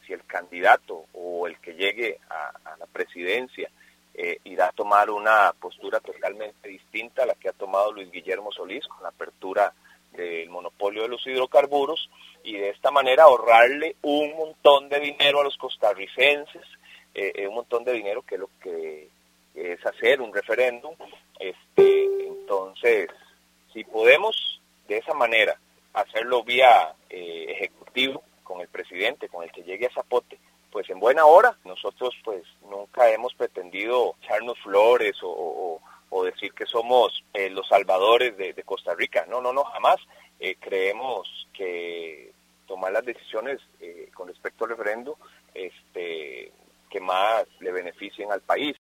si el candidato o el que llegue a la presidencia irá a tomar una postura totalmente distinta a la que ha tomado Luis Guillermo Solís con la apertura del monopolio de los hidrocarburos, y de esta manera ahorrarle un montón de dinero a los costarricenses, un montón de dinero, que es lo que es hacer un referéndum. Entonces, si podemos de esa manera hacerlo vía ejecutivo con el presidente, con el que llegue a Zapote, pues en buena hora. Nosotros pues nunca hemos pretendido echarnos flores o decir que somos los salvadores de Costa Rica. No, jamás. Creemos que tomar las decisiones con respecto al referendo que más le beneficien al país.